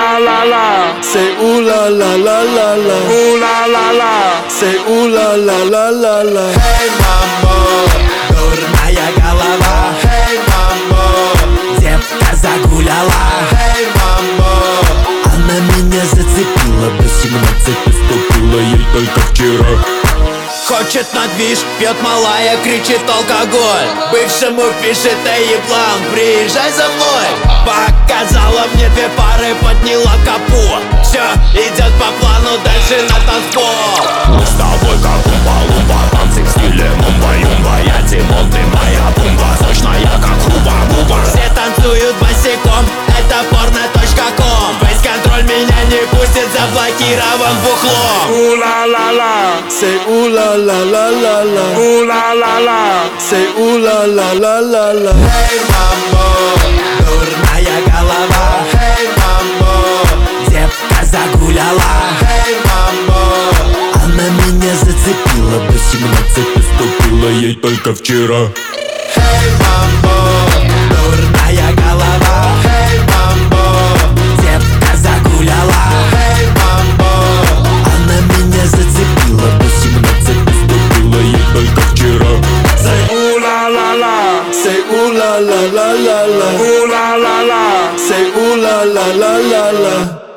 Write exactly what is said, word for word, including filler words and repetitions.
la la la, say ooh la la la la la, ooh la la la, say ooh la la la la la. Эй, мамо, дурная голова. Эй, мамо, девка загуляла. эй, мамо, Она меня зацепила, восемнадцать наступила ей только вчера. хочет на движ, пьет малая, кричит алкоголь. Бывшему пишет: эй, еблан, приезжай за мной. Показала мне две пары, подняла капу. Все идет по плану, дальше на танцпол. Мы с тобой как умба-лумба, танцы в стиле мумба-юмба. Я Тимон, ты моя бумба, сочная как хуба-буба. Все танцуют босиком, это порно точка ком. Фейс-контроль меня не пустит, заблокирован бухлом. Ooh la la la, say ooh la la la la la, ooh la la la, say ooh la la la la la. Эй, мамо, Дурная голова. эй, мамо, Девка загуляла. эй, мамо, Она меня зацепила, восемнадцать наступила ей только вчера. эй, мамо, Дурная голова. эй, мамо, Девка загуляла. эй, мамо, Она меня зацепила, восемнадцать наступила ей только вчера. Say ooh la la la, say ooh la la la la la, ooh la la la, say ooh la la la la la.